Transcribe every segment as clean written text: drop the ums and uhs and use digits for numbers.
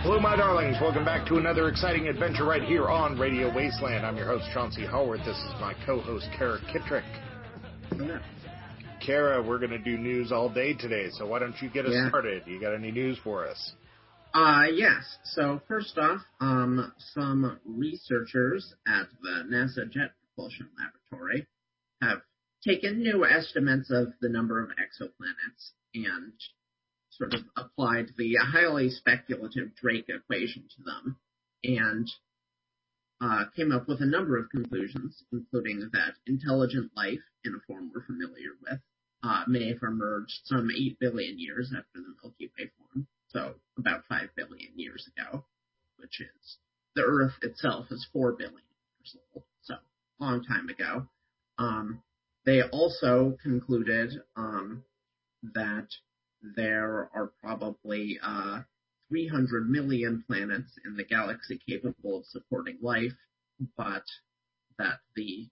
Hello, my darlings. Welcome back to another exciting adventure right here on Radio Wasteland. I'm your host, Chauncey Hallworth. This is my co-host, Kara Kittrick. Yeah. Kara, we're going to do news all day today, so why don't you get us started? You got any news for us? Yes. So first off, some researchers at the NASA Jet Propulsion Laboratory have taken new estimates of the number of exoplanets and sort of applied the highly speculative Drake equation to them, and came up with a number of conclusions, including that intelligent life in a form we're familiar with may have emerged some 8 billion years after the Milky Way formed, so about 5 billion years ago, which is the Earth itself is 4 billion years old, so a long time ago. They also concluded that there are probably 300 million planets in the galaxy capable of supporting life, but that the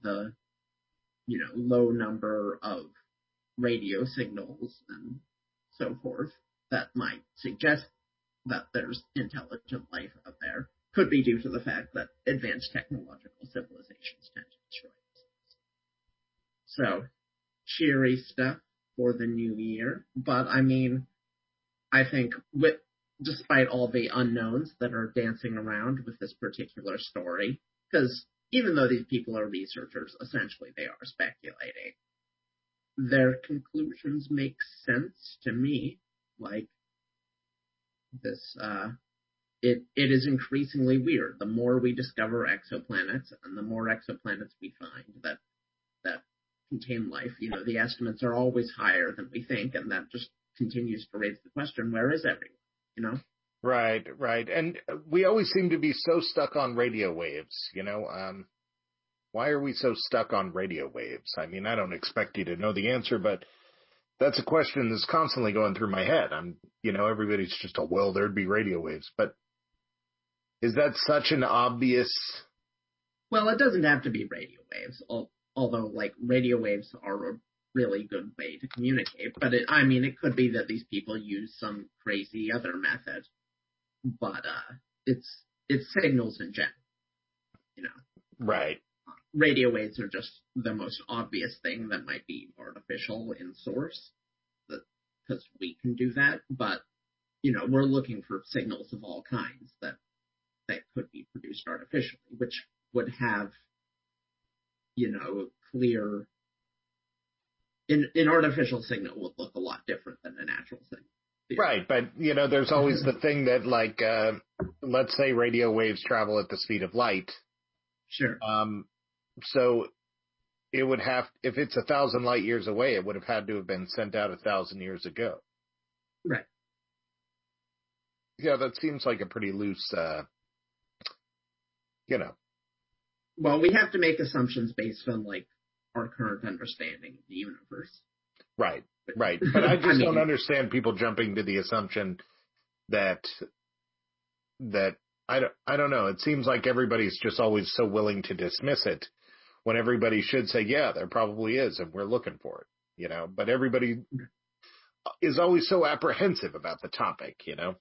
low number of radio signals and so forth that might suggest that there's intelligent life out there could be due to the fact that advanced technological civilizations tend to destroy themselves. So, cheery stuff for the new year, but I mean, I think despite all the unknowns that are dancing around with this particular story, because even though these people are researchers, essentially they are speculating, their conclusions make sense to me. Like this, it is increasingly weird. The more we discover exoplanets, and the more exoplanets we find that contain life, the estimates are always higher than we think, and that just continues to raise the question: where is everyone? Right. And we always seem to be so stuck on radio waves, why are we so stuck on radio waves? I mean, I don't expect you to know the answer, but that's a question that's constantly going through my head. Everybody's just, well, there'd be radio waves, but is that such an obvious... Well, it doesn't have to be radio waves, although, radio waves are a really good way to communicate, but it could be that these people use some crazy other method, but it's signals in general, Right. Radio waves are just the most obvious thing that might be artificial in source, because we can do that, but, we're looking for signals of all kinds that could be produced artificially, which would have, clear... An artificial signal would look a lot different than a natural signal. Right, but, there's always the thing that, let's say radio waves travel at the speed of light. Sure. So it would have, if it's 1,000 light years away, it would have had to have been sent out 1,000 years ago. Right. Yeah, that seems like a pretty loose, Well, we have to make assumptions based on, our current understanding of the universe. Right. But I just don't understand people jumping to the assumption that I don't know. It seems like everybody's just always so willing to dismiss it when everybody should say, yeah, there probably is, and we're looking for it, but everybody is always so apprehensive about the topic,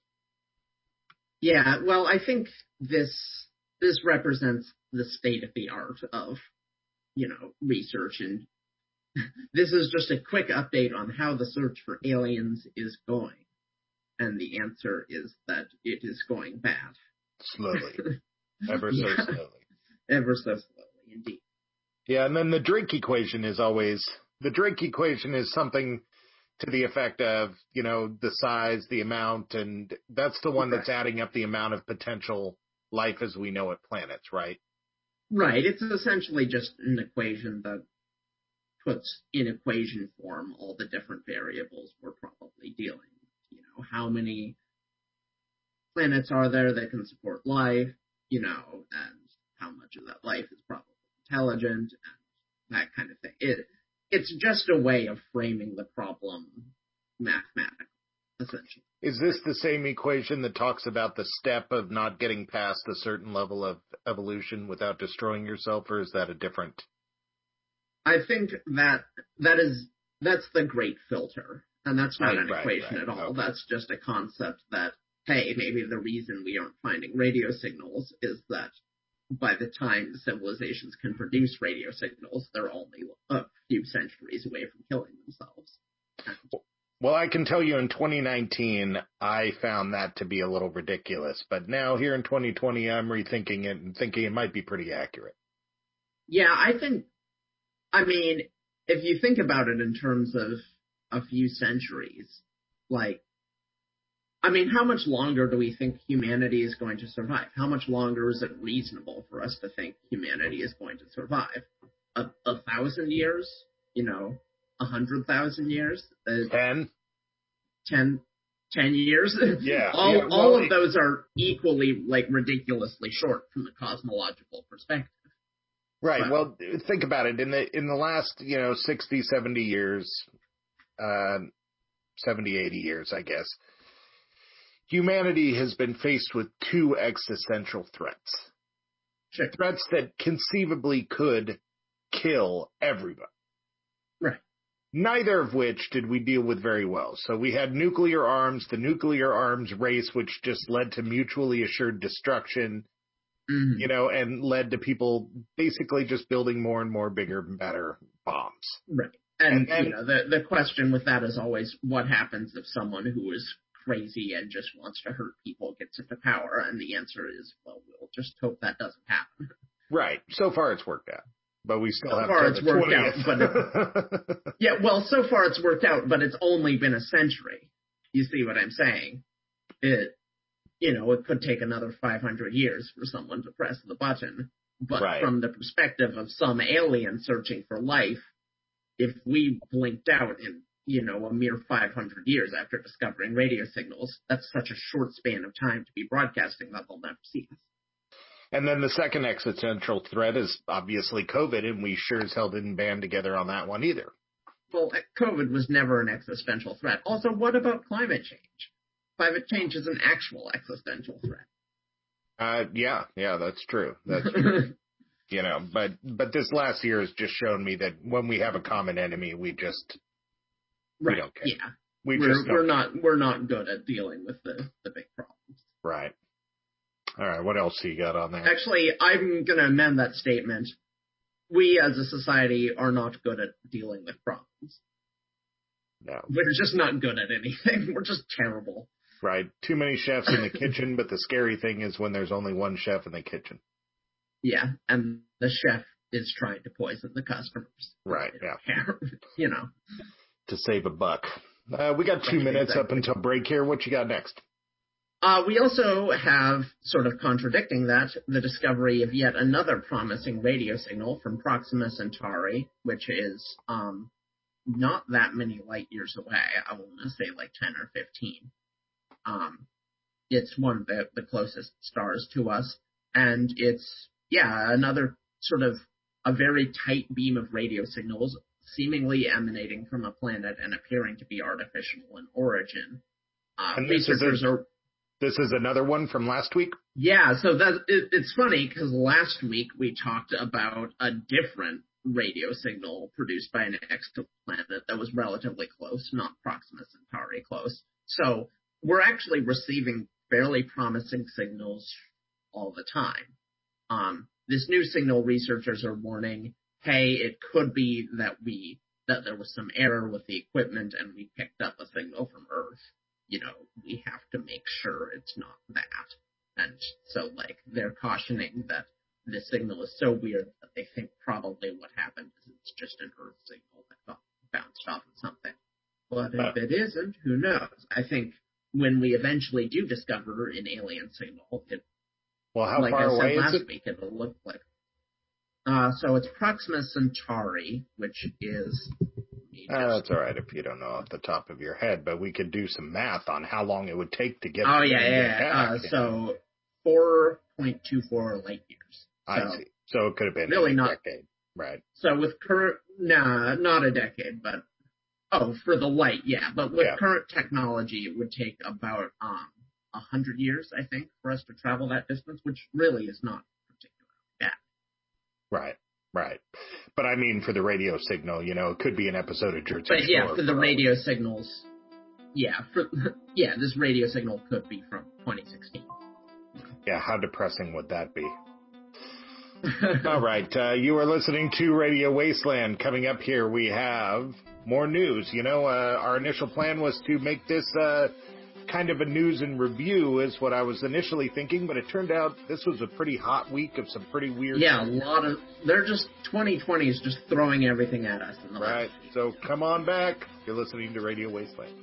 Yeah, well, I think this represents the state of the art of, research, and this is just a quick update on how the search for aliens is going. And the answer is that it is going bad. Slowly. Ever so slowly. Ever so slowly, indeed. Yeah, and then the Drake equation is something to the effect of, the size, the amount, and that's the one that's adding up the amount of potential life as we know it planets, right? Right. It's essentially just an equation that puts in equation form all the different variables we're probably dealing with. How many planets are there that can support life, and how much of that life is probably intelligent, and that kind of thing. It's just a way of framing the problem mathematically, essentially. Is this the same equation that talks about the step of not getting past a certain level of evolution without destroying yourself, or is that a different? I think that's the great filter, and that's not an equation at all. Okay. That's just a concept that hey, maybe the reason we aren't finding radio signals is that by the time civilizations can produce radio signals, they're only a few centuries away from killing themselves. Well, I can tell you in 2019, I found that to be a little ridiculous. But now here in 2020, I'm rethinking it and thinking it might be pretty accurate. Yeah, I mean, if you think about it in terms of a few centuries, like, I mean, how much longer do we think humanity is going to survive? How much longer is it reasonable for us to think humanity is going to survive? 1,000 years? 100,000 years? 10? 10 years? Yeah. All of those are equally, like, ridiculously short from the cosmological perspective. Right. Well, think about it. In the last, 60, 70 years, 70, 80 years, I guess, humanity has been faced with two existential threats. Sure. Threats that conceivably could kill everybody. Right. Neither of which did we deal with very well. So we had nuclear arms, the nuclear arms race, which just led to mutually assured destruction, and led to people basically just building more and more bigger and better bombs. Right. And the question with that is always, what happens if someone who is crazy and just wants to hurt people gets into power? And the answer is, well, we'll just hope that doesn't happen. Right. So far it's worked out. But we still have far it's worked 20th. Out, so far it's worked out, but it's only been a century. You see what I'm saying? It could take another 500 years for someone to press the button. But From the perspective of some alien searching for life, if we blinked out in, a mere 500 years after discovering radio signals, that's such a short span of time to be broadcasting that they'll never see us. And then the second existential threat is obviously COVID, and we sure as hell didn't band together on that one either. Well, COVID was never an existential threat. Also, what about climate change? Climate change is an actual existential threat. Yeah, that's true. That's true. But this last year has just shown me that when we have a common enemy, we don't care. Yeah. We're not good at dealing with the big problems. Right. All right, what else do you got on there? Actually, I'm going to amend that statement. We as a society are not good at dealing with problems. No. We're just not good at anything. We're just terrible. Right. Too many chefs in the kitchen, but the scary thing is when there's only one chef in the kitchen. Yeah, and the chef is trying to poison the customers. Right, yeah. To save a buck. We got 2 minutes up until break here. What you got next? We also have, sort of contradicting that, the discovery of yet another promising radio signal from Proxima Centauri, which is not that many light years away. I want to say like 10 or 15. It's one of the closest stars to us, and it's, another sort of a very tight beam of radio signals seemingly emanating from a planet and appearing to be artificial in origin. And this is another one from last week? Yeah, so it's funny because last week we talked about a different radio signal produced by an exoplanet that was relatively close, not Proxima Centauri close. So we're actually receiving fairly promising signals all the time. This new signal, researchers are warning, hey, it could be that there was some error with the equipment and we picked up a signal from Earth. We have to make sure it's not that. And so, they're cautioning that this signal is so weird that they think probably what happened is it's just an Earth signal that got bounced off of something. But if it isn't, who knows? I think when we eventually do discover an alien signal, how far away is it? Week, it'll look like. So it's Proxima Centauri, which is. That's all right if you don't know off the top of your head, but we could do some math on how long it would take to get. Oh yeah. So 4.24 light years. I see. So it could have been really not a decade, right? So with not a decade, but for the light, yeah. But with current technology, it would take about 100 years, I think, for us to travel that distance, which really is not particularly bad. Right. But I mean, for the radio signal, it could be an episode of Jersey Shore. But for the radio signals, this radio signal could be from 2016. Yeah, how depressing would that be? All right, you are listening to Radio Wasteland. Coming up here, we have more news. You know, our initial plan was to make this kind of a news and review is what I was initially thinking, but it turned out this was a pretty hot week of some pretty weird Yeah, they're just, 2020 is just throwing everything at us. In the right, so come on back. You're listening to Radio Wasteland.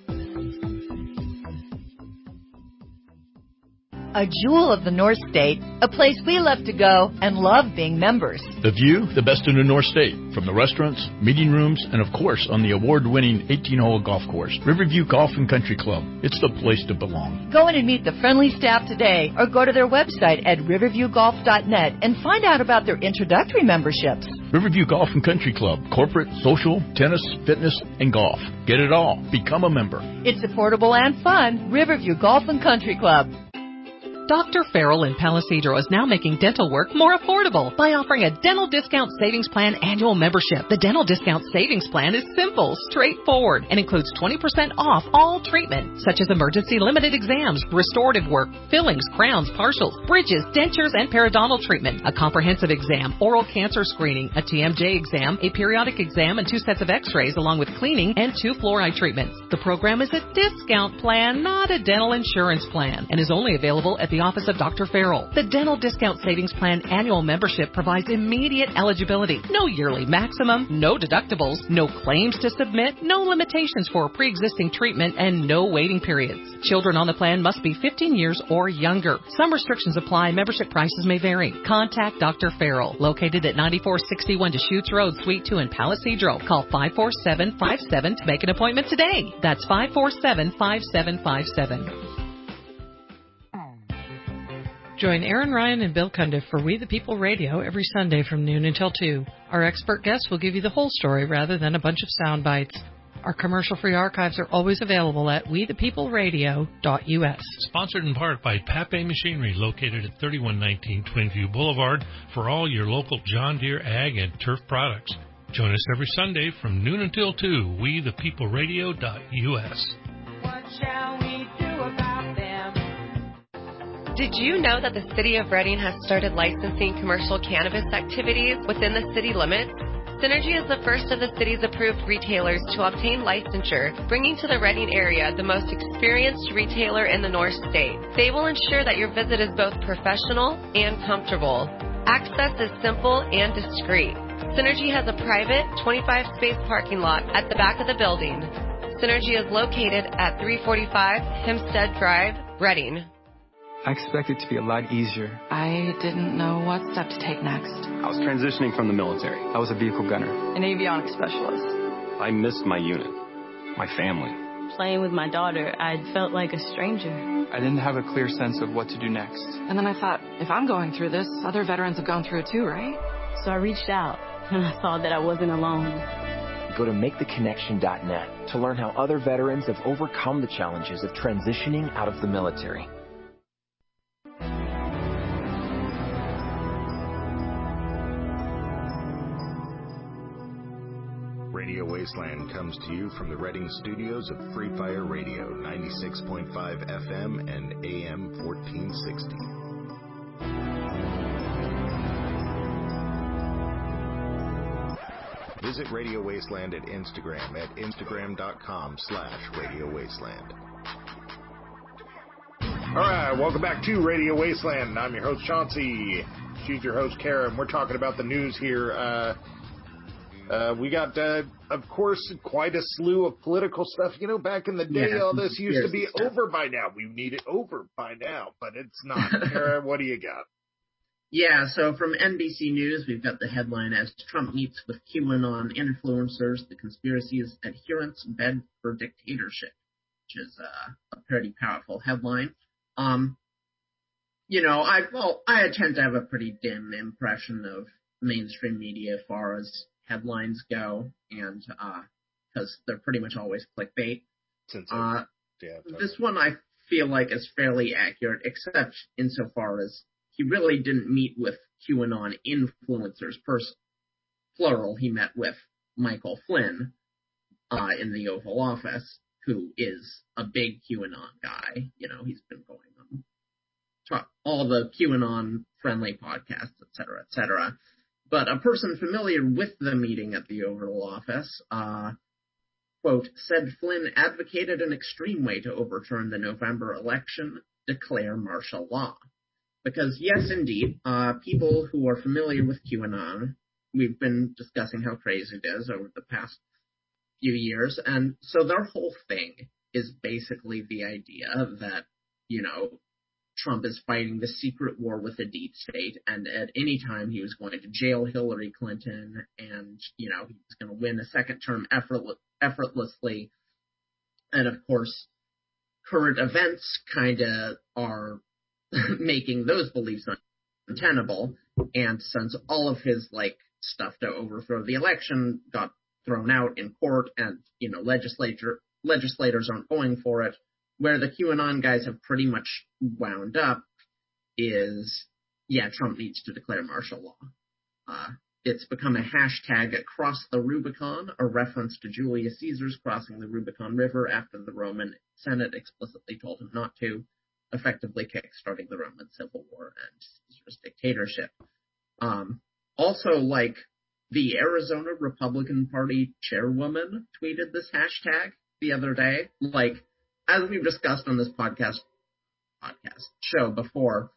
A jewel of the North State, a place we love to go and love being members. The view, the best in the North State, from the restaurants, meeting rooms, and of course on the award-winning 18-hole golf course, Riverview Golf and Country Club. It's the place to belong. Go in and meet the friendly staff today or go to their website at riverviewgolf.net and find out about their introductory memberships. Riverview Golf and Country Club, corporate, social, tennis, fitness, and golf. Get it all. Become a member. It's affordable and fun. Riverview Golf and Country Club. Dr. Farrell in Palisadro is now making dental work more affordable by offering a Dental Discount Savings Plan annual membership. The Dental Discount Savings Plan is simple, straightforward, and includes 20% off all treatment, such as emergency limited exams, restorative work, fillings, crowns, partials, bridges, dentures, and periodontal treatment, a comprehensive exam, oral cancer screening, a TMJ exam, a periodic exam, and 2 sets of x-rays, along with cleaning and 2 fluoride treatments. The program is a discount plan, not a dental insurance plan, and is only available at the office of Dr. Farrell. The Dental Discount Savings Plan annual membership provides immediate eligibility. No yearly maximum, no deductibles, no claims to submit, no limitations for pre-existing treatment, and no waiting periods. Children on the plan must be 15 years or younger. Some restrictions apply. Membership prices may vary. Contact Dr. Farrell, located at 9461 Deschutes Road, Suite 2 in Palisadro. Call 547-57 to make an appointment today. That's 547-5757. Join Aaron Ryan and Bill Cundiff for We the People Radio every Sunday from noon until 2. Our expert guests will give you the whole story rather than a bunch of sound bites. Our commercial-free archives are always available at wethepeopleradio.us. Sponsored in part by Pape Machinery, located at 3119 Twinview Boulevard, for all your local John Deere ag and turf products. Join us every Sunday from noon until 2, wethepeopleradio.us. What shall we do about them? Did you know that the City of Reading has started licensing commercial cannabis activities within the city limits? Synergy is the first of the city's approved retailers to obtain licensure, bringing to the Reading area the most experienced retailer in the North State. They will ensure that your visit is both professional and comfortable. Access is simple and discreet. Synergy has a private 25-space parking lot at the back of the building. Synergy is located at 345 Hempstead Drive, Reading. I expected it to be a lot easier. I didn't know what step to take next. I was transitioning from the military. I was a vehicle gunner. An avionics specialist. I missed my unit, my family. Playing with my daughter, I felt like a stranger. I didn't have a clear sense of what to do next. And then I thought, if I'm going through this, other veterans have gone through it too, right? So I reached out, and I saw that I wasn't alone. Go to MakeTheConnection.net to learn how other veterans have overcome the challenges of transitioning out of the military. Radio Wasteland comes to you from the Reading studios of Free Fire Radio, 96.5 FM and AM 1460. Visit Radio Wasteland at Instagram at instagram.com/Radio Wasteland. All right, welcome back to Radio Wasteland. I'm your host, Chauncey. She's your host, Kara, and we're talking about the news here. We got, of course, quite a slew of political stuff. You know, back in the day, all this used to be over by now. We need it over by now, but it's not. Kara, what do you got? Yeah, so from NBC News, we've got the headline as Trump meets with QAnon influencers, the conspiracy's adherents beg for dictatorship, which is a pretty powerful headline. You know, I tend to have a pretty dim impression of mainstream media as far as headlines go, and because they're pretty much always clickbait. This one I feel like is fairly accurate, except insofar as he really didn't meet with QAnon influencers, plural. He met with Michael Flynn in the Oval Office, who is a big QAnon guy. You know, he's been going on all the QAnon-friendly podcasts, et cetera, et cetera. But a person familiar with the meeting at the Oval Office, quote, said Flynn advocated an extreme way to overturn the November election, declare martial law. Because, yes, indeed, people who are familiar with QAnon, we've been discussing how crazy it is over the past few years, and so their whole thing is basically the idea that, you know, Trump is fighting the secret war with the deep state, and at any time he was going to jail Hillary Clinton, and, you know, he was going to win a second term effortlessly. And, of course, current events kind of are making those beliefs untenable, and since all of his, like, stuff to overthrow the election got thrown out in court, and, you know, legislators aren't going for it, where the QAnon guys have pretty much wound up is, yeah, Trump needs to declare martial law. It's become a hashtag across the Rubicon, a reference to Julius Caesar's crossing the Rubicon River after the Roman Senate explicitly told him not to, effectively kickstarting the Roman Civil War and Caesar's dictatorship. Also, like, the Arizona Republican Party chairwoman tweeted this hashtag the other day. Like, as we've discussed on this podcast show before,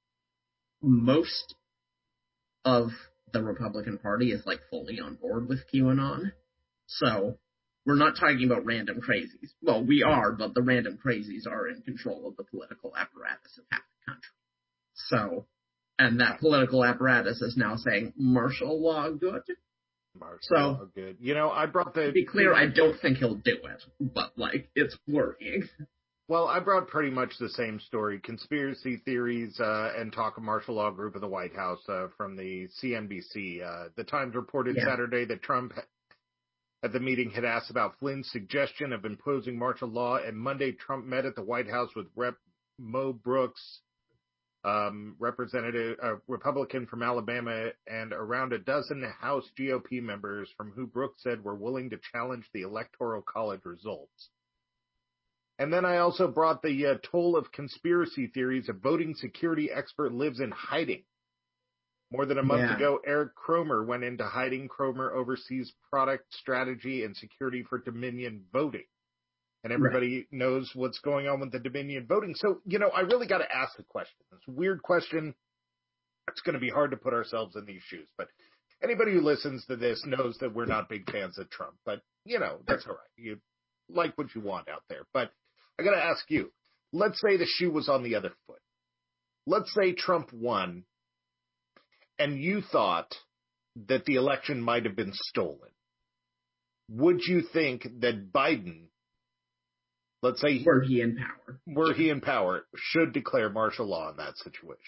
most of the Republican Party is, like, fully on board with QAnon. So we're not talking about random crazies. Well, we are, but the random crazies are in control of the political apparatus of half the country. So, and that political apparatus is now saying martial law good. Martial law good. You know, I brought the... To be clear, I don't think he'll do it, but, like, it's working. Well, I brought pretty much the same story, conspiracy theories and talk of martial law group of the White House from the CNBC. The Times reported Saturday that Trump at the meeting had asked about Flynn's suggestion of imposing martial law, and Monday Trump met at the White House with Rep. Mo Brooks, Republican from Alabama, and around a dozen House GOP members from who Brooks said were willing to challenge the Electoral College results. And then I also brought the toll of conspiracy theories. A voting security expert lives in hiding. More than a month ago, Eric Cromer went into hiding. Cromer oversees product strategy and security for Dominion Voting. And everybody knows what's going on with the Dominion Voting. So, you know, I really got to ask the question. It's a weird question. It's going to be hard to put ourselves in these shoes. But anybody who listens to this knows that we're not big fans of Trump. But, you know, that's all right. You like what you want out there. But I got to ask you, let's say the shoe was on the other foot. Let's say Trump won and you thought that the election might have been stolen. Would you think that Biden, let's say, were he in power, should declare martial law in that situation?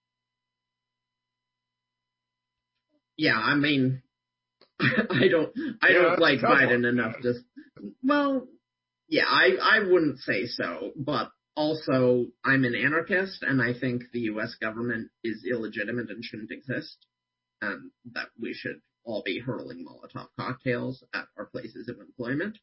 Yeah, I mean, I don't like Biden enough to. Well, yeah, I wouldn't say so, but also I'm an anarchist, and I think the U.S. government is illegitimate and shouldn't exist, and that we should all be hurling Molotov cocktails at our places of employment.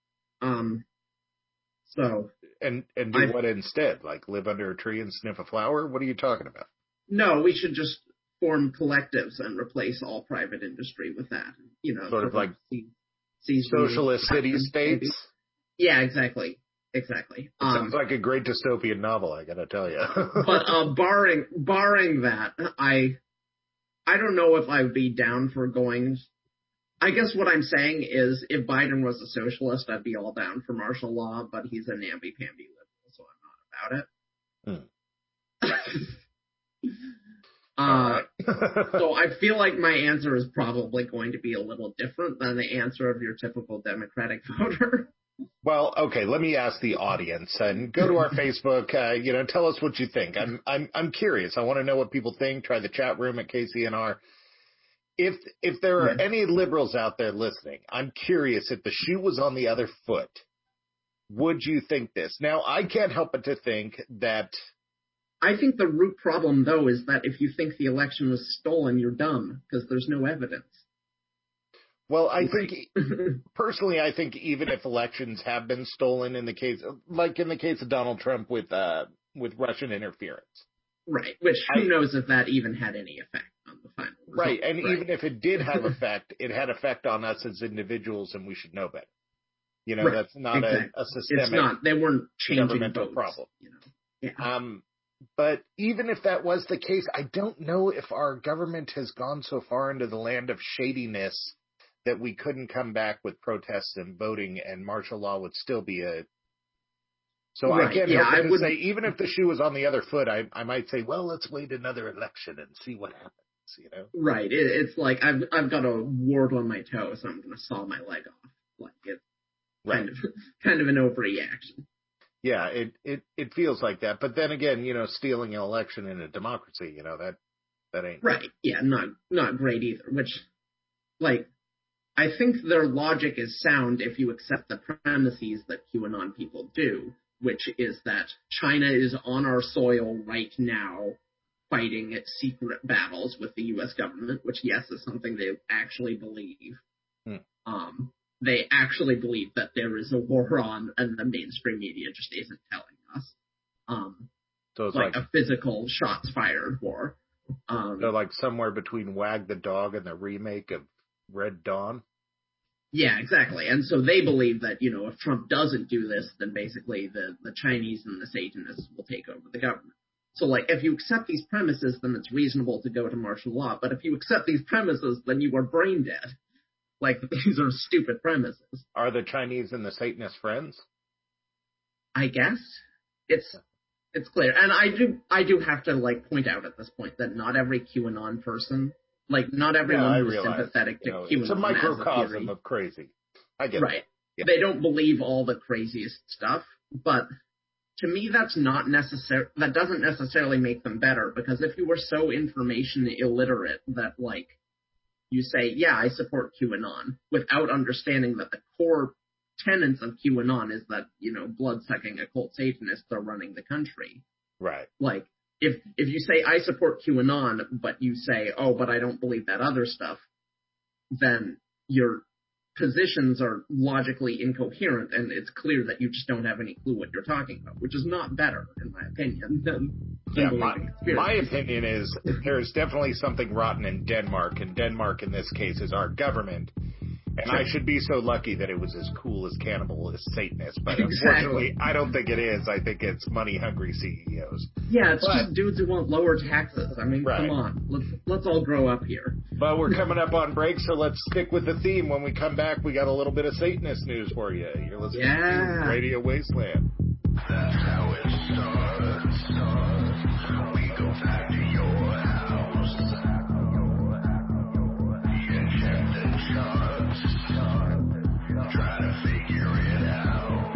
So. And do what instead? Like live under a tree and sniff a flower? What are you talking about? No, we should just form collectives and replace all private industry with that. You know, sort of like socialist city-states? Yeah, exactly. Exactly. Sounds like a great dystopian novel, I gotta tell you. But barring that, I don't know if I'd be down for going. I guess what I'm saying is, if Biden was a socialist, I'd be all down for martial law. But he's a namby-pamby liberal, so I'm not about it. So I feel like my answer is probably going to be a little different than the answer of your typical Democratic voter. Well, okay, let me ask the audience and go to our Facebook, tell us what you think. I'm curious. I want to know what people think. Try the chat room at KCNR. If there are any liberals out there listening, I'm curious, if the shoe was on the other foot, would you think this? Now, I can't help but to think that. I think the root problem, though, is that if you think the election was stolen, you're dumb, because there's no evidence. Well, I think, personally, I think even if elections have been stolen in the case of Donald Trump with Russian interference. Right, which who knows if that even had any effect on the final result. Right, and even if it did have effect, it had effect on us as individuals, and we should know better. You know, that's not a systemic. It's not. They weren't changing governmental votes, problem. You know. Yeah. But even if that was the case, I don't know if our government has gone so far into the land of shadiness that we couldn't come back with protests and voting, and martial law would still be a. So right. I can't yeah, help but say, even if the shoe was on the other foot, I might say, well, let's wait another election and see what happens. You know. Right. It's like I've got a wart on my toe, so I'm going to saw my leg off. Like it's kind of an overreaction. Yeah, it feels like that. But then again, you know, stealing an election in a democracy, you know, that ain't right. Yeah, not great either. Which, like, I think their logic is sound if you accept the premises that QAnon people do, which is that China is on our soil right now fighting secret battles with the U.S. government, which, yes, is something they actually believe. They actually believe that there is a war on, and the mainstream media just isn't telling us. So it's like a physical shots fired war. So like somewhere between Wag the Dog and the remake of Red Dawn? Yeah, exactly. And so they believe that, you know, if Trump doesn't do this, then basically the Chinese and the Satanists will take over the government. So, like, if you accept these premises, then it's reasonable to go to martial law. But if you accept these premises, then you are brain dead. Like, these are stupid premises. Are the Chinese and the Satanists friends? I guess. It's clear. And I do have to, like, point out at this point that not every QAnon person, like, not everyone who's sympathetic to QAnon it's a microcosm of crazy. I get right. Yeah. They don't believe all the craziest stuff, but to me that doesn't necessarily make them better, because if you were so information illiterate that, like, you say, yeah, I support QAnon, without understanding that the core tenets of QAnon is that, you know, blood-sucking occult Satanists are running the country. Right. Like, if you say, I support QAnon, but you say, oh, but I don't believe that other stuff, then your positions are logically incoherent, and it's clear that you just don't have any clue what you're talking about, which is not better, in my opinion, than my opinion is there's definitely something rotten in Denmark, and Denmark in this case is our government. And I should be so lucky that it was as cool as Cannibal as Satanist, but unfortunately, I don't think it is. I think it's money-hungry CEOs. Yeah, it's just dudes who want lower taxes. I mean, come on, let's all grow up here. But we're coming up on break, so let's stick with the theme. When we come back, we got a little bit of Satanist news for you. You're listening to Radio Wasteland. That's how it starts. We go back to your house. You check the charts. Try to figure it out.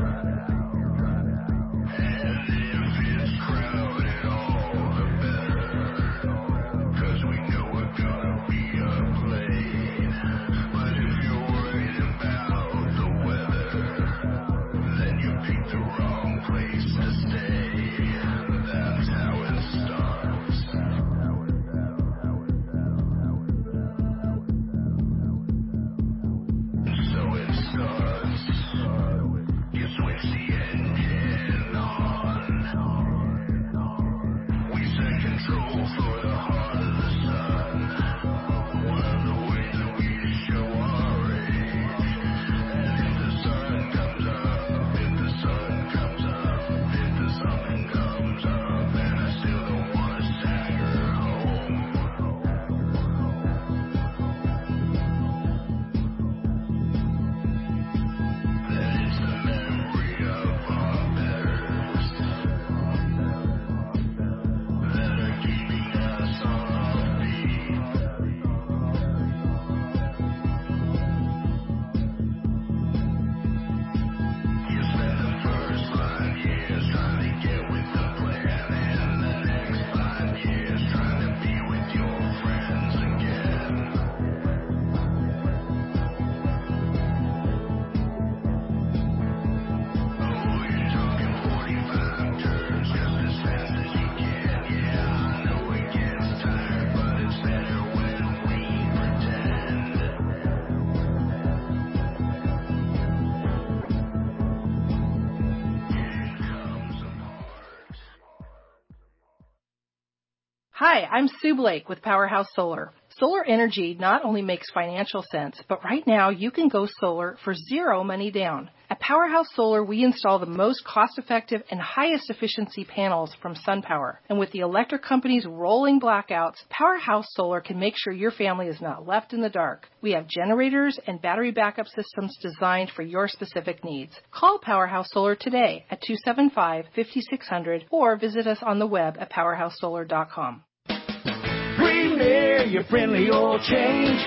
And if it's crowded, all the better. 'Cause we know we're gonna be a plane. But if you're worried about the weather, then you picked the wrong place to stay. That's how it starts. So it starts Hi, I'm Sue Blake with Powerhouse Solar. Solar energy not only makes financial sense, but right now you can go solar for zero money down. At Powerhouse Solar, we install the most cost-effective and highest efficiency panels from SunPower. And with the electric company's rolling blackouts, Powerhouse Solar can make sure your family is not left in the dark. We have generators and battery backup systems designed for your specific needs. Call Powerhouse Solar today at 275-5600 or visit us on the web at powerhousesolar.com. Premier, your friendly oil change.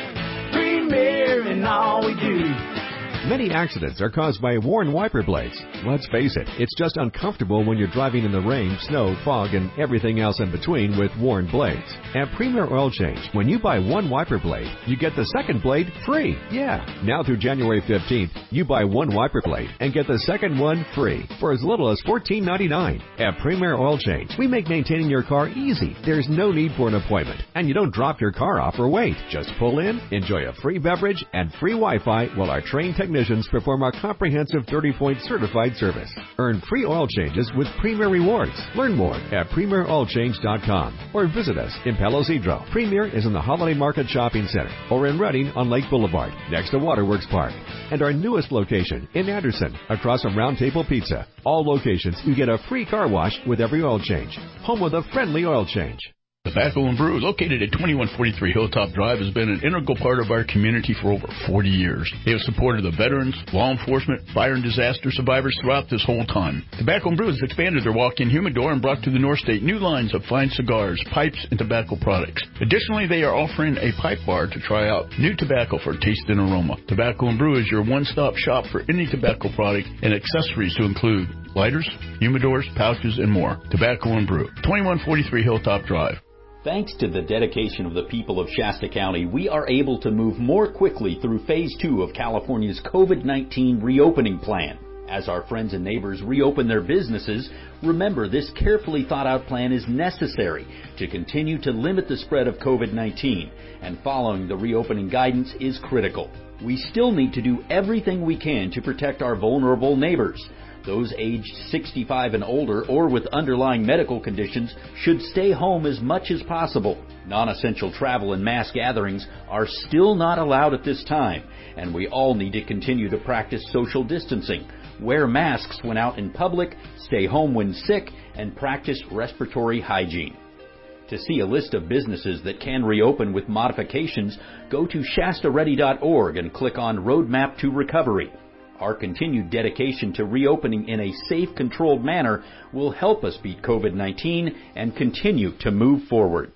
Premier in all we do. Many accidents are caused by worn wiper blades. Let's face it, it's just uncomfortable when you're driving in the rain, snow, fog, and everything else in between with worn blades. At Premier Oil Change, when you buy one wiper blade, you get the second blade free. Yeah, now through January 15th, you buy one wiper blade and get the second one free for as little as $14.99. At Premier Oil Change, we make maintaining your car easy. There's no need for an appointment, and you don't drop your car off or wait. Just pull in, enjoy a free beverage and free Wi-Fi while our trained technicians perform a comprehensive 30-point certified service. Earn free oil changes with Premier Rewards. Learn more at PremierOilChange.com or visit us in Palo Cedro. Premier is in the Holiday Market Shopping Center or in Redding on Lake Boulevard next to Waterworks Park. And our newest location in Anderson across from Round Table Pizza. All locations you get a free car wash with every oil change. Home with a friendly oil change. Tobacco and Brew, located at 2143 Hilltop Drive, has been an integral part of our community for over 40 years. They have supported the veterans, law enforcement, fire and disaster survivors throughout this whole time. Tobacco and Brew has expanded their walk-in humidor and brought to the North State new lines of fine cigars, pipes, and tobacco products. Additionally, they are offering a pipe bar to try out new tobacco for taste and aroma. Tobacco and Brew is your one-stop shop for any tobacco product and accessories to include lighters, humidors, pouches, and more. Tobacco and Brew, 2143 Hilltop Drive. Thanks to the dedication of the people of Shasta County, we are able to move more quickly through Phase 2 of California's COVID-19 reopening plan. As our friends and neighbors reopen their businesses, remember this carefully thought out plan is necessary to continue to limit the spread of COVID-19, and following the reopening guidance is critical. We still need to do everything we can to protect our vulnerable neighbors. Those aged 65 and older or with underlying medical conditions should stay home as much as possible. Non-essential travel and mass gatherings are still not allowed at this time, and we all need to continue to practice social distancing, wear masks when out in public, stay home when sick, and practice respiratory hygiene. To see a list of businesses that can reopen with modifications, go to shastaready.org and click on Roadmap to Recovery. Our continued dedication to reopening in a safe, controlled manner will help us beat COVID-19 and continue to move forward.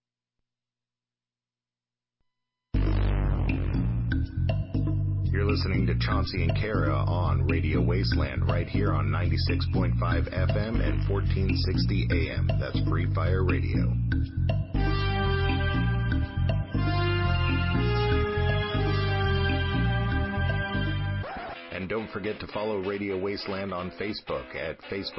You're listening to Chauncey and Kara on Radio Wasteland right here on 96.5 FM and 1460 AM. That's Free Fire Radio. And don't forget to follow Radio Wasteland on Facebook at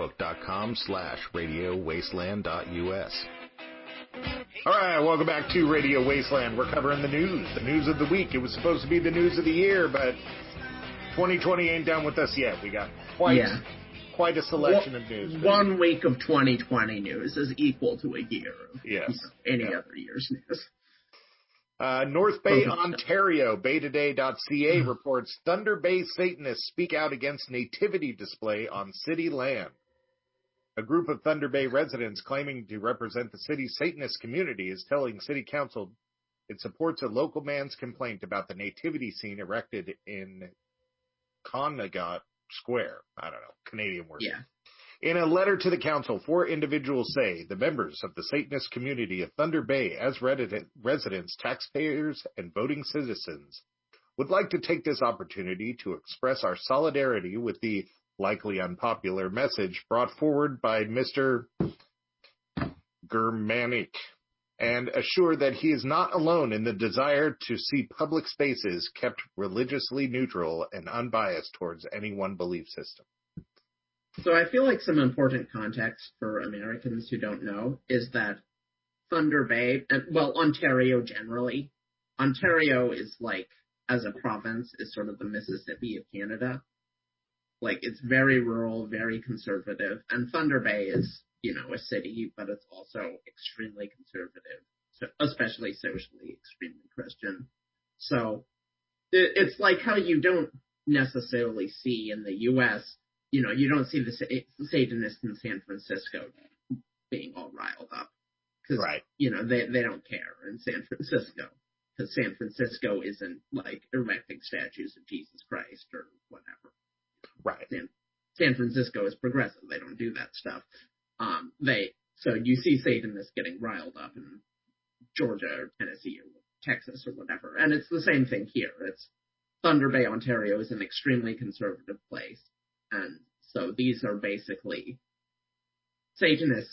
facebook.com/radiowasteland.us. All right, welcome back to Radio Wasteland. We're covering the news of the week. It was supposed to be the news of the year, but 2020 ain't done with us yet. We got quite a selection of news. 1 week of 2020 news is equal to a year of any other year's news. North Bay, Ontario, baytoday.ca reports Thunder Bay Satanists speak out against nativity display on city land. A group of Thunder Bay residents claiming to represent the city's Satanist community is telling City Council it supports a local man's complaint about the nativity scene erected in Connaught Square. I don't know, Canadian word. Yeah. In a letter to the council, 4 individuals say the members of the Satanist community of Thunder Bay, as residents, taxpayers, and voting citizens, would like to take this opportunity to express our solidarity with the likely unpopular message brought forward by Mr. Germanic, and assure that he is not alone in the desire to see public spaces kept religiously neutral and unbiased towards any one belief system. So I feel like some important context for Americans who don't know is that Thunder Bay, well, Ontario generally, Ontario is like, as a province, is sort of the Mississippi of Canada. Like, it's very rural, very conservative, and Thunder Bay is a city, but it's also extremely conservative, so especially socially extremely Christian. So it's like how you don't necessarily see in the U.S., you don't see the Satanists in San Francisco being all riled up. Because, right. They don't care in San Francisco. Because San Francisco isn't, like, erecting statues of Jesus Christ or whatever. Right. San Francisco is progressive. They don't do that stuff. So you see Satanists getting riled up in Georgia or Tennessee or Texas or whatever. And it's the same thing here. It's Thunder Bay, Ontario is an extremely conservative place. And so these are basically Satanists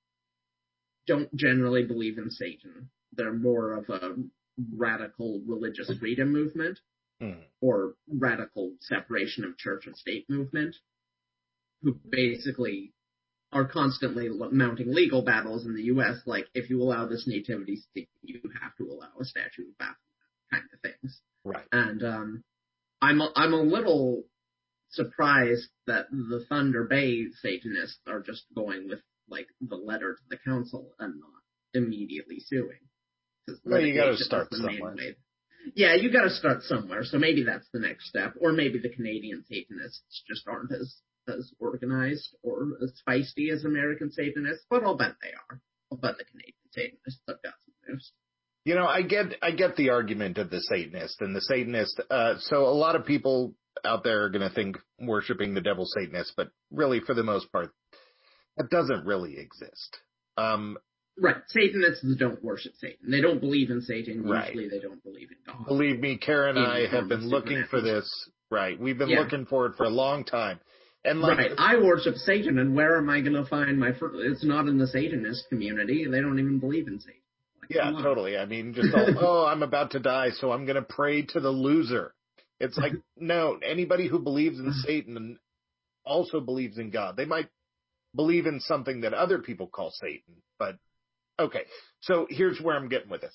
don't generally believe in Satan. They're more of a radical religious freedom movement or radical separation of church and state movement, who basically are constantly mounting legal battles in the U.S. Like, if you allow this nativity scene, you have to allow a statue of Baphomet, kind of things. Right. And I'm a little surprised that the Thunder Bay Satanists are just going with, like, the letter to the council and not immediately suing. Well, you got to start somewhere. Yeah, you got to start somewhere. So maybe that's the next step, or maybe the Canadian Satanists just aren't as organized or as feisty as American Satanists, but I'll bet they are. I'll bet the Canadian Satanists have got some moves. I get the argument of the Satanist and the Satanist. So a lot of people out there are going to think worshiping the devil Satanist, but really, for the most part, that doesn't really exist. Right. Satanists don't worship Satan. They don't believe in Satan. Right. Usually they don't believe in God. Believe me, Karen and I have been looking for this. Right. We've been looking for it for a long time. And right. I worship Satan, and where am I going to find my fruit? It's not in the Satanist community. They don't even believe in Satan. Yeah, totally. I mean, just I'm about to die, so I'm going to pray to the loser. It's like, no, anybody who believes in Satan also believes in God. They might believe in something that other people call Satan, but okay. So here's where I'm getting with this.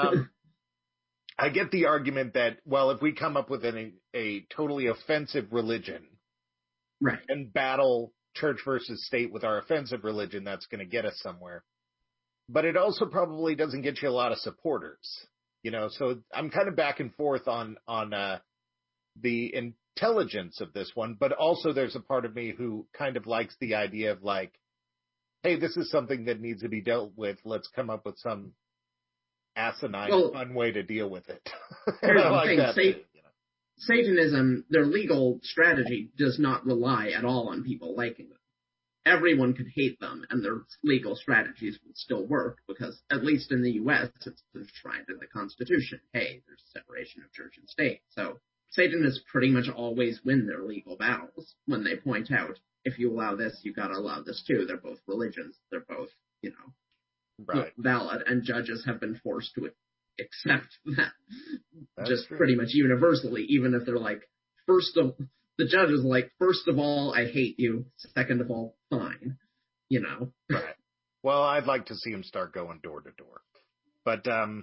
I get the argument that, well, if we come up with a totally offensive religion, right, and battle church versus state with our offensive religion, that's going to get us somewhere. But it also probably doesn't get you a lot of supporters, so I'm kind of back and forth on the intelligence of this one, but also there's a part of me who kind of likes the idea of, like, hey, this is something that needs to be dealt with. Let's come up with some asinine, fun way to deal with it. Here's the thing. Satanism, their legal strategy does not rely at all on people liking them. Everyone could hate them, and their legal strategies would still work, because, at least in the U.S., it's enshrined in the Constitution. Hey, there's separation of church and state. So Satanists pretty much always win their legal battles when they point out, if you allow this, you got to allow this too. They're both religions. They're both, right, valid, and judges have been forced to accept that. That's just true. Pretty much universally, even if they're like, the judge is like, first of all, I hate you. Second of all, fine. Right. Well, I'd like to see him start going door to door. But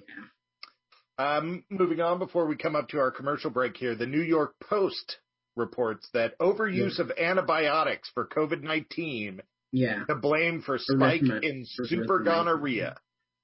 moving on, before we come up to our commercial break here, the New York Post reports that overuse of antibiotics for COVID-19 to blame for spike in super gonorrhea.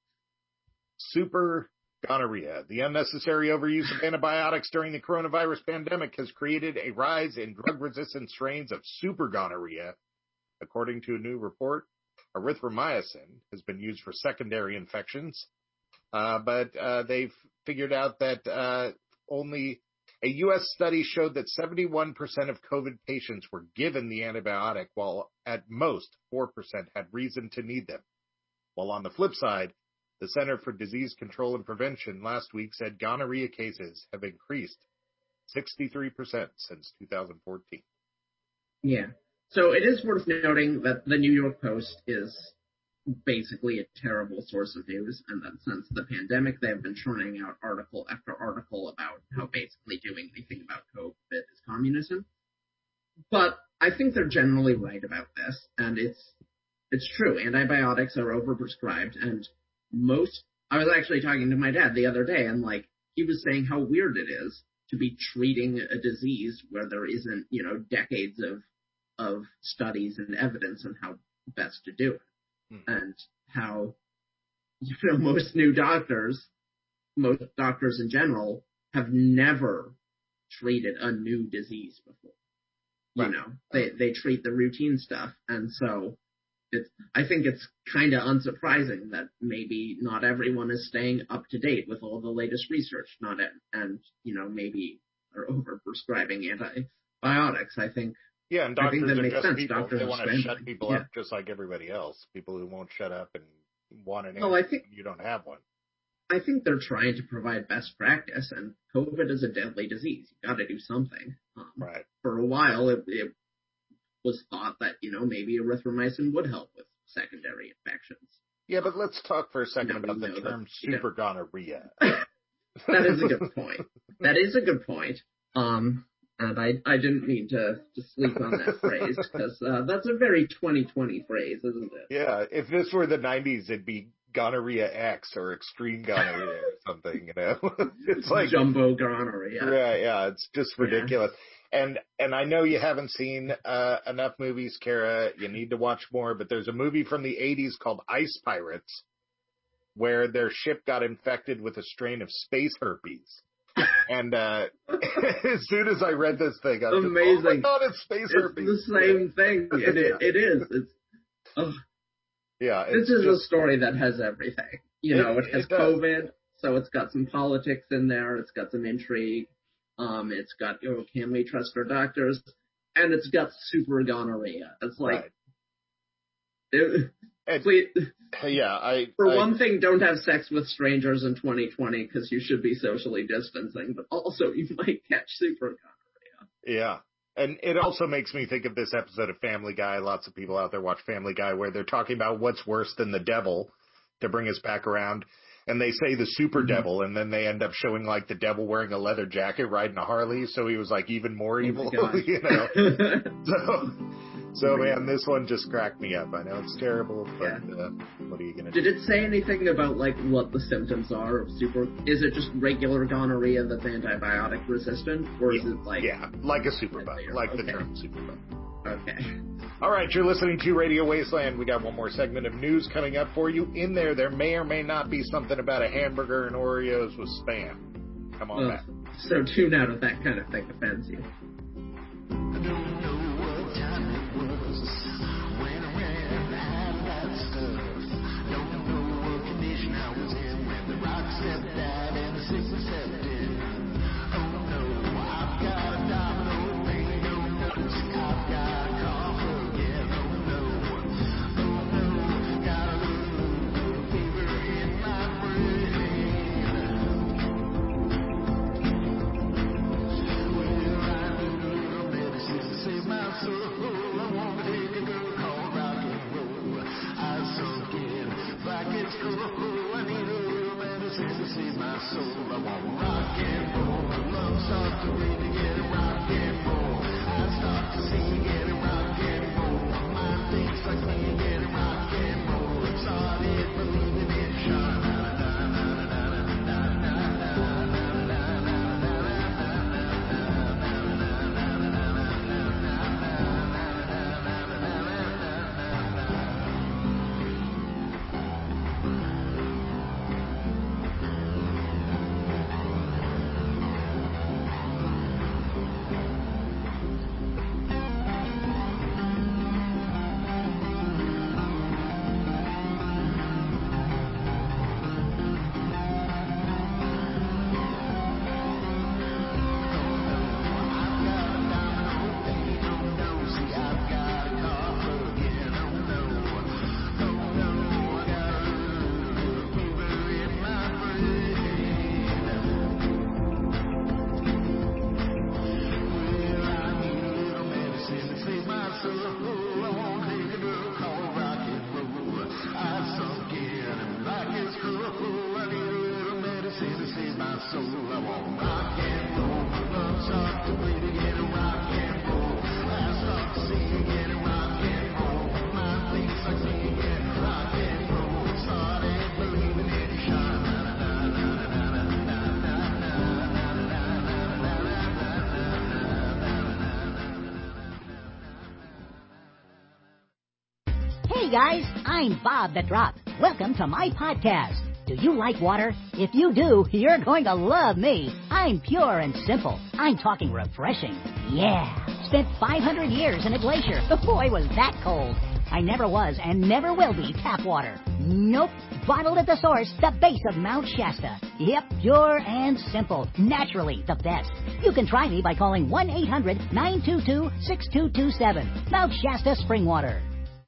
Super gonorrhea. The unnecessary overuse of antibiotics during the coronavirus pandemic has created a rise in drug-resistant strains of super gonorrhea. According to a new report, erythromycin has been used for secondary infections, but they've figured out that only a U.S. study showed that 71% of COVID patients were given the antibiotic, while at most 4% had reason to need them. While on the flip side, the Center for Disease Control and Prevention last week said gonorrhea cases have increased 63% since 2014. Yeah. So it is worth noting that the New York Post is basically a terrible source of news, and that since the pandemic, they've been churning out article after article about how basically doing anything about COVID is communism. But I think they're generally right about this, and it's true. Antibiotics are overprescribed, and I was actually talking to my dad the other day, and he was saying how weird it is to be treating a disease where there isn't, decades of studies and evidence on how best to do it, and how most doctors in general have never treated a new disease before. They treat the routine stuff, and so I think it's kind of unsurprising that maybe not everyone is staying up to date with all the latest research, maybe are over-prescribing antibiotics. I think and doctors that are makes just sense. people. Doctors they want to spend shut money. people up just like everybody else. People who won't shut up and want an answer I think when you don't have one. I think they're trying to provide best practice, and COVID is a deadly disease. You got to do something. Right. For a while, it was thought that maybe erythromycin would help with secondary infections. Yeah, but let's talk for a second about the term super gonorrhea. That is a good point. That is a good point. And I didn't mean to sleep on that phrase, because that's a very 2020 phrase, isn't it? Yeah, if this were the 90s, it'd be gonorrhea X or extreme gonorrhea or something, It's like jumbo gonorrhea. Yeah, it's just ridiculous. And I know you haven't seen enough movies, Kara. You need to watch more, but there's a movie from the 80s called Ice Pirates where their ship got infected with a strain of space herpes. And as soon as I read this thing, I was amazing. Just, oh my God, it's space herpes. It's the same thing. It is. This is a story that has everything. It has COVID, so it's got some politics in there. It's got some intrigue. It's got, can we trust our doctors? And it's got super gonorrhea. It's like, one thing, don't have sex with strangers in 2020 because you should be socially distancing, but also you might catch super gonorrhea. Yeah. And it also makes me think of this episode of Family Guy. Lots of people out there watch Family Guy where they're talking about what's worse than the devil to bring us back around. And they say the super devil, and then they end up showing like the devil wearing a leather jacket riding a Harley. So he was like even more evil, So man, this one just cracked me up. I know it's terrible, but what are you going to do? Did it say anything about like what the symptoms are of super? Is it just regular gonorrhea that's antibiotic resistant, or is it like like a superbug, like the term superbug? Okay. All right, you're listening to Radio Wasteland. We got one more segment of news coming up for you. In there may or may not be something about a hamburger and Oreos with Spam. Come on back. So tune out if that kind of thing offends you. guys, I'm Bob the Drop. Welcome to my podcast. Do you like water? If you do, you're going to love me. I'm pure and simple. I'm talking refreshing. Yeah. Spent 500 years in a glacier. Boy, was that cold. I never was and never will be tap water. Nope. Bottled at the source, the base of Mount Shasta. Yep, pure and simple. Naturally the best. You can try me by calling 1-800-922-6227. Mount Shasta Spring Water.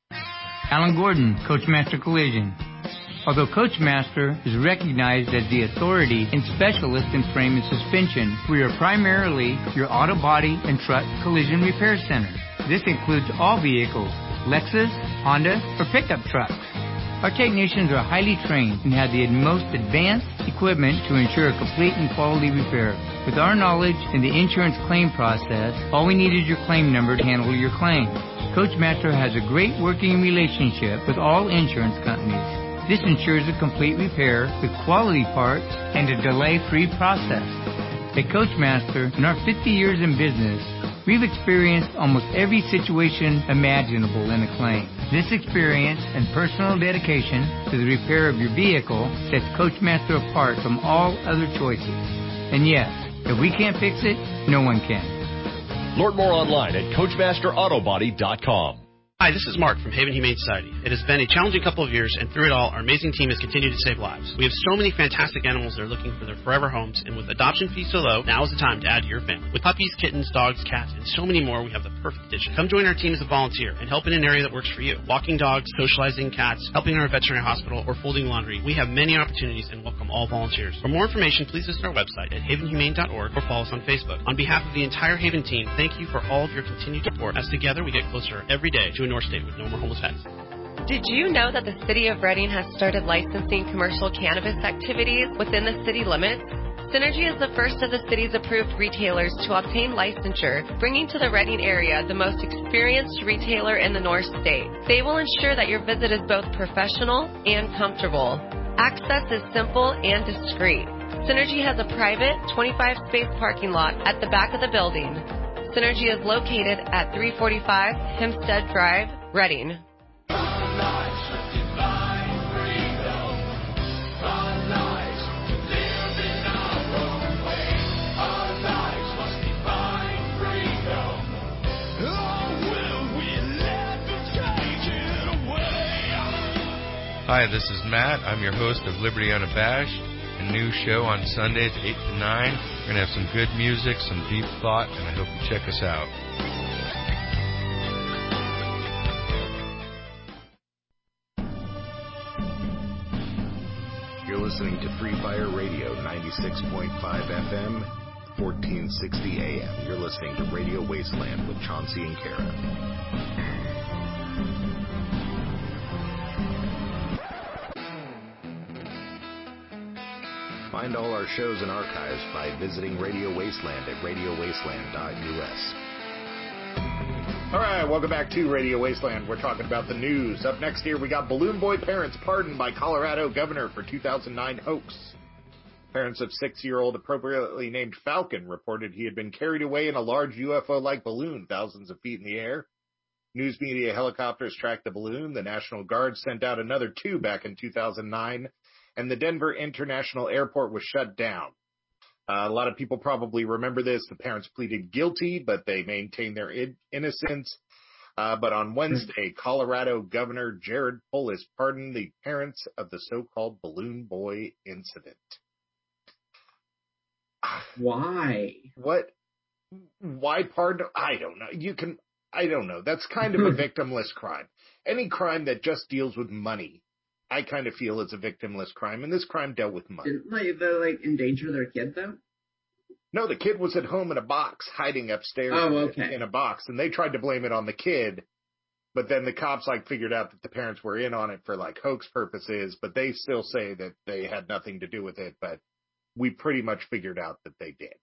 Alan Gordon, Coachmaster Collision. Although Coachmaster is recognized as the authority and specialist in frame and suspension, we are primarily your auto body and truck collision repair center. This includes all vehicles, Lexus, Honda, or pickup trucks. Our technicians are highly trained and have the most advanced equipment to ensure a complete and quality repair. With our knowledge in the insurance claim process, all we need is your claim number to handle your claim. Coachmaster has a great working relationship with all insurance companies. This ensures a complete repair with quality parts and a delay-free process. At Coachmaster, in our 50 years in business, we've experienced almost every situation imaginable in a claim. This experience and personal dedication to the repair of your vehicle sets Coachmaster apart from all other choices. And yes, if we can't fix it, no one can. Learn more online at CoachmasterAutobody.com. Hi, this is Mark from Haven Humane Society. It has been a challenging couple of years, and through it all, our amazing team has continued to save lives. We have so many fantastic animals that are looking for their forever homes, and with adoption fees so low, now is the time to add to your family. With puppies, kittens, dogs, cats, and so many more, we have the perfect addition. Come join our team as a volunteer and help in an area that works for you. Walking dogs, socializing cats, helping our veterinary hospital, or folding laundry. We have many opportunities and welcome all volunteers. For more information, please visit our website at havenhumane.org or follow us on Facebook. On behalf of the entire Haven team, thank you for all of your continued support, as together we get closer every day to a North State with no more homeless pets. Did you know that the City of Reading has started licensing commercial cannabis activities within the city limits? Synergy is the first of the city's approved retailers to obtain licensure, bringing to the Reading area the most experienced retailer in the North State. They will ensure that your visit is both professional and comfortable. Access is simple and discreet. Synergy has a private 25-space parking lot at the back of the building. Synergy is located at 345 Hempstead Drive, Reading. Hi, this is Matt. I'm your host of Liberty Unabashed, a new show on Sundays 8 to 9. We're going to have some good music, some deep thought, and I hope you check us out. You're listening to Free Fire Radio 96.5 FM, 1460 AM. You're listening to Radio Wasteland with Chauncey and Kara. Find all our shows and archives by visiting Radio Wasteland at radiowasteland.us. All right, welcome back to Radio Wasteland. We're talking about the news. Up next here, we got Balloon Boy parents pardoned by Colorado governor for 2009 hoax. Parents of 6-year-old appropriately named Falcon reported he had been carried away in a large UFO-like balloon thousands of feet in the air. News media helicopters tracked the balloon. The National Guard sent out another 2 back in 2009. And the Denver International Airport was shut down. A lot of people probably remember this. The parents pleaded guilty, but they maintained their innocence. But on Wednesday, Colorado Governor Jared Polis pardoned the parents of the so-called Balloon Boy incident. Why? What? Why pardon? I don't know. I don't know. That's kind of a victimless crime. Any crime that just deals with money, I kind of feel it's a victimless crime, and this crime dealt with money. Didn't they endanger their kid, though? No, the kid was at home in a box, hiding upstairs in a box, and they tried to blame it on the kid, but then the cops figured out that the parents were in on it for hoax purposes, but they still say that they had nothing to do with it, but we pretty much figured out that they did.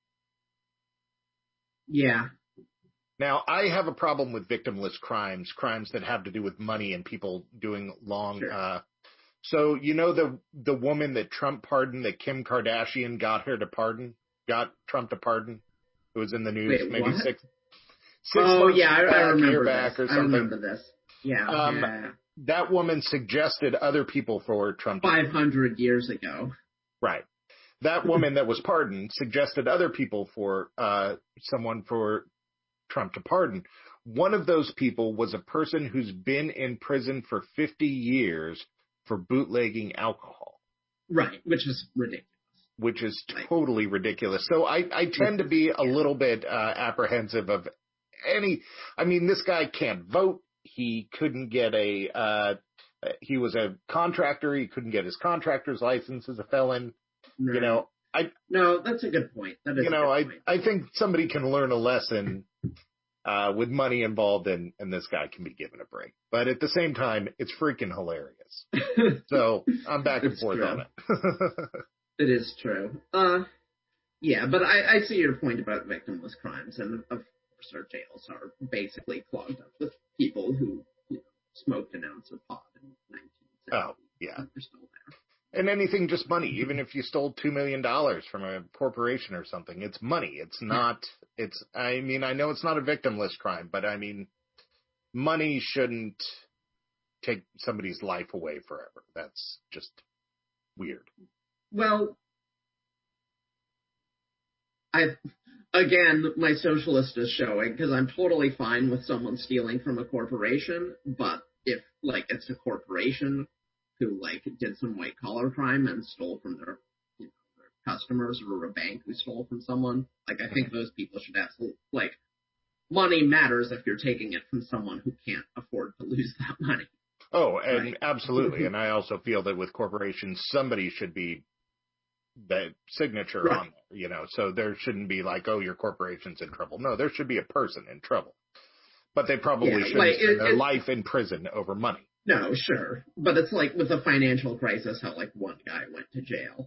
Yeah. Now, I have a problem with victimless crimes that have to do with money and people doing long, Sure. So, you know, the woman that Trump pardoned, that Kim Kardashian got Trump to pardon, who was in the news Wait, maybe what? six Oh, months yeah, I remember back this. or something. I remember this. Yeah. that woman suggested other people for Trump. 500 years ago. Right. That woman that was pardoned suggested other people for someone for Trump to pardon. One of those people was a person who's been in prison for 50 years for bootlegging alcohol. Right, which is ridiculous. Which is totally ridiculous. So I tend to be a little bit apprehensive of this guy can't vote. He couldn't get he was a contractor. He couldn't get his contractor's license as a felon. No. No, that's a good point. That is a good point. I think somebody can learn a lesson with money involved, and this guy can be given a break. But at the same time, it's freaking hilarious. So I'm back and forth on it. It is true. Yeah, but I see your point about victimless crimes, and of course our jails are basically clogged up with people who smoked an ounce of pot in 1970. Oh, yeah. They're still there. And anything just money, even if you stole $2 million from a corporation or something, it's money. It's not, I know it's not a victimless crime, but money shouldn't take somebody's life away forever. That's just weird. Well, again, my socialist is showing, because I'm totally fine with someone stealing from a corporation, but if, it's a corporation who, did some white-collar crime and stole from their customers, or a bank who stole from someone, I think those people should absolutely, money matters if you're taking it from someone who can't afford to lose that money. Oh, and absolutely. And I also feel that with corporations, somebody should be the signature on there, so there shouldn't be your corporation's in trouble. No, there should be a person in trouble. But they probably shouldn't spend their life in prison over money. No, sure. But it's with the financial crisis, how one guy went to jail.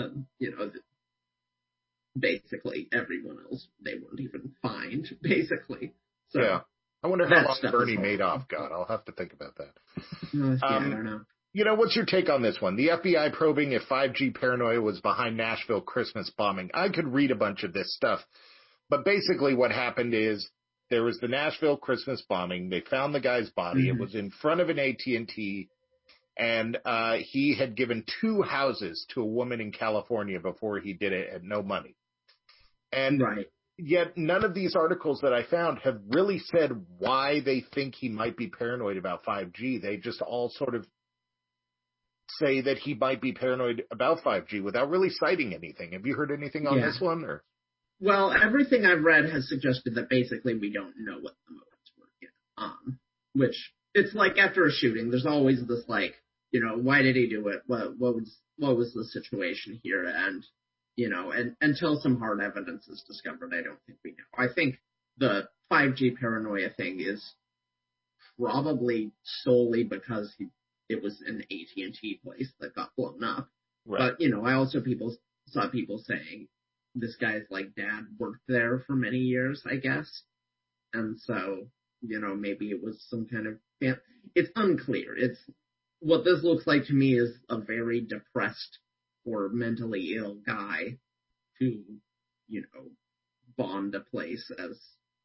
Basically everyone else, they weren't even fined, basically. So yeah. I wonder how long Bernie Madoff got. I'll have to think about that. I don't know. What's your take on this one? The FBI probing if 5G paranoia was behind Nashville Christmas bombing. I could read a bunch of this stuff, but basically what happened is there was the Nashville Christmas bombing. They found the guy's body. Mm-hmm. It was in front of an AT&T, and he had given 2 houses to a woman in California before he did it at no money. And yet none of these articles that I found have really said why they think he might be paranoid about 5G. They just all sort of say that he might be paranoid about 5G without really citing anything. Have you heard anything on this one? Or? Well, everything I've read has suggested that basically we don't know what the motives were yet. Which, it's after a shooting, there's always this why did he do it? What was the situation here? And, and until some hard evidence is discovered, I don't think we know. I think the 5G paranoia thing is probably solely because it was an AT&T place that got blown up. Right. But, I also saw people saying this guy's dad worked there for many years, I guess. And so, maybe it was some kind of, it's unclear. What this looks like to me is a very depressed or mentally ill guy who, bombed a place as,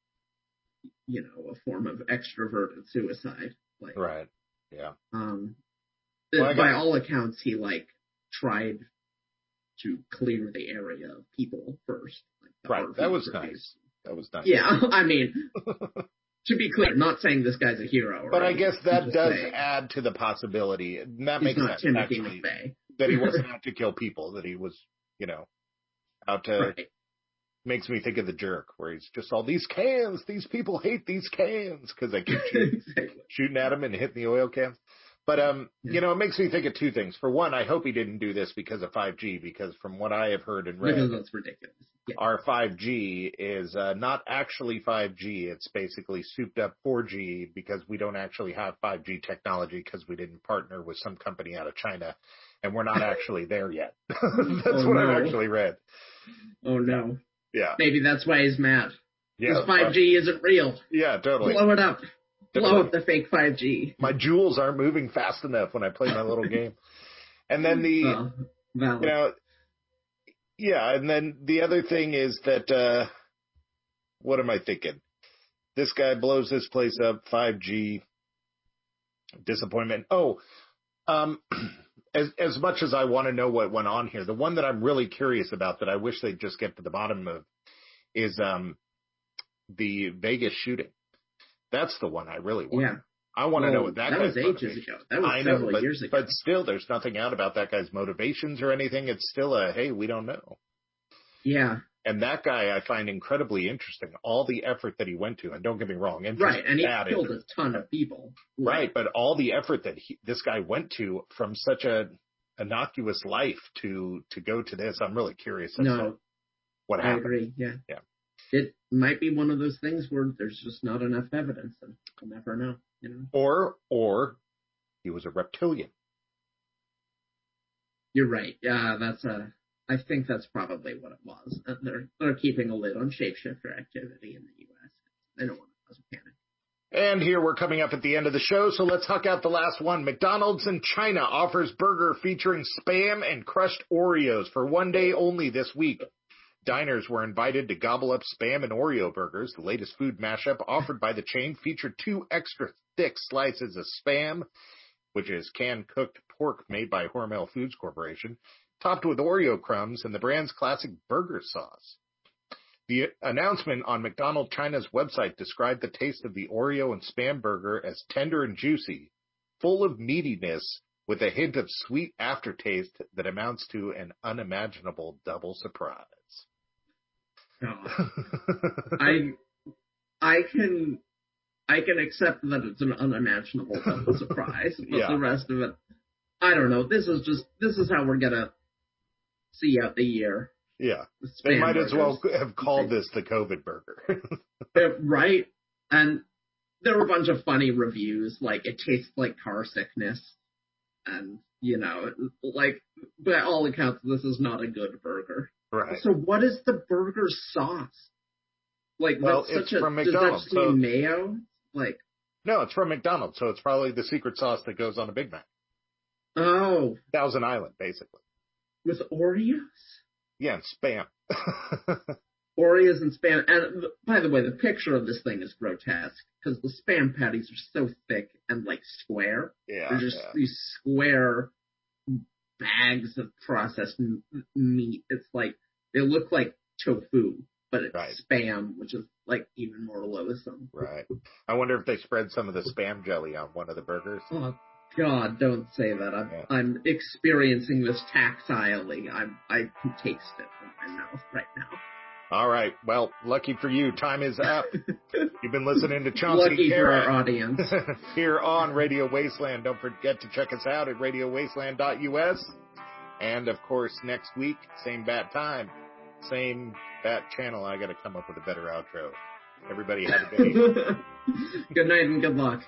a form of extroverted suicide. Right. Yeah. By all accounts, he tried to clear the area of people first. Right. That was nice. That was nice. Yeah. To be clear, not saying this guy's a hero. But I guess that does add to the possibility. That makes sense, actually. That he wasn't out to kill people. That he was, out to. Right. Makes me think of The Jerk, where he's just all these cans. These people hate these cans because they keep shooting at him and hitting the oil cans. But, it makes me think of 2 things. For one, I hope he didn't do this because of 5G, because from what I have heard and read, because that's ridiculous. Yeah. Our 5G is not actually 5G. It's basically souped up 4G because we don't actually have 5G technology because we didn't partner with some company out of China, and we're not actually there yet. That's what I've actually read. Oh, no. Yeah. Maybe that's why he's mad. Yeah. Because 5G isn't real. Yeah, totally. Blow it up. Blow up the fake 5G. My jewels aren't moving fast enough when I play my little game. And then and then the other thing is that, what am I thinking? This guy blows this place up, 5G. disappointment. As much as I want to know what went on here, the one that I'm really curious about that I wish they'd just get to the bottom of is the Vegas shooting. That's the one I really want. Yeah. I want to know what that was ages ago. That was several years ago. But still, there's nothing out about that guy's motivations or anything. It's still hey, we don't know. Yeah. And that guy I find incredibly interesting. All the effort that he went to, and don't get me wrong, right? And he killed a ton of people. Right, but all the effort that this guy went to from such a innocuous life to go to this, I'm really curious. What happened? I agree. Yeah. Yeah. It might be one of those things where there's just not enough evidence, and we'll never know. You know. Or he was a reptilian. You're right. Yeah, I think that's probably what it was. They're keeping a lid on shapeshifter activity in the U.S. They don't want to cause a panic. And here we're coming up at the end of the show, so let's huck out the last one. McDonald's in China offers burger featuring Spam and crushed Oreos for one day only this week. Diners were invited to gobble up Spam and Oreo burgers. The latest food mashup offered by the chain featured 2 extra thick slices of Spam, which is canned cooked pork made by Hormel Foods Corporation, topped with Oreo crumbs and the brand's classic burger sauce. The announcement on McDonald's China's website described the taste of the Oreo and Spam burger as tender and juicy, full of meatiness, with a hint of sweet aftertaste that amounts to an unimaginable double surprise. I can accept that it's an unimaginable double surprise, but the rest of it, I don't know. This is how we're gonna see out the year. Yeah, they might as well have called this the COVID burger. Right, and there were a bunch of funny reviews, like it tastes like car sickness, and like by all accounts, this is not a good burger. Right. So what is the burger sauce? Like, well, it's from McDonald's. Does that mean mayo? Like, no, it's from McDonald's, so it's probably the secret sauce that goes on a Big Mac. Oh. Thousand Island, basically. With Oreos? Yeah, and Spam. Oreos and Spam. And by the way, the picture of this thing is grotesque because the Spam patties are so thick and like square. Yeah. They're just these square bags of processed meat. It's like, they look like tofu, but it's Spam, which is like even more loathsome. Right. I wonder if they spread some of the Spam jelly on one of the burgers. Oh, God, don't say that. I'm experiencing this tactilely. I can taste it in my mouth right now. All right. Well, lucky for you, time is up. You've been listening to Chauncey Lucky Garrett for our audience. here on Radio Wasteland. Don't forget to check us out at radiowasteland.us. And, of course, next week, same bat time, same bat channel. I got to come up with a better outro. Everybody have a good evening. Good night and good luck.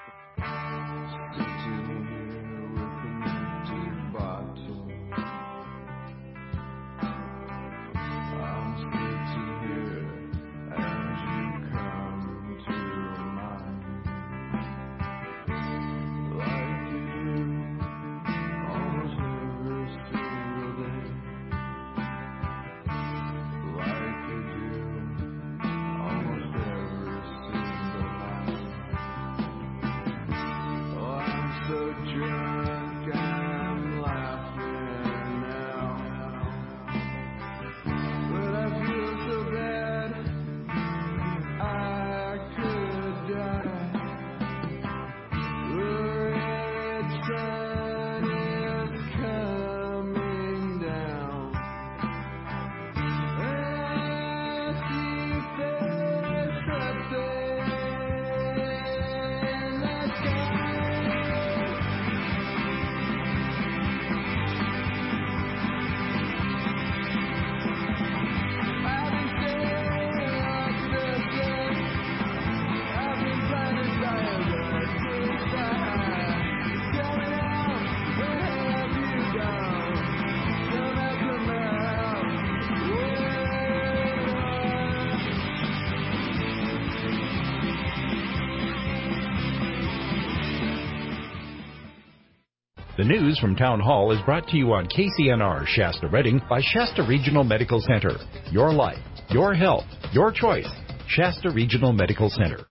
The news from Town Hall is brought to you on KCNR Shasta Redding by Shasta Regional Medical Center. Your life, your health, your choice. Shasta Regional Medical Center.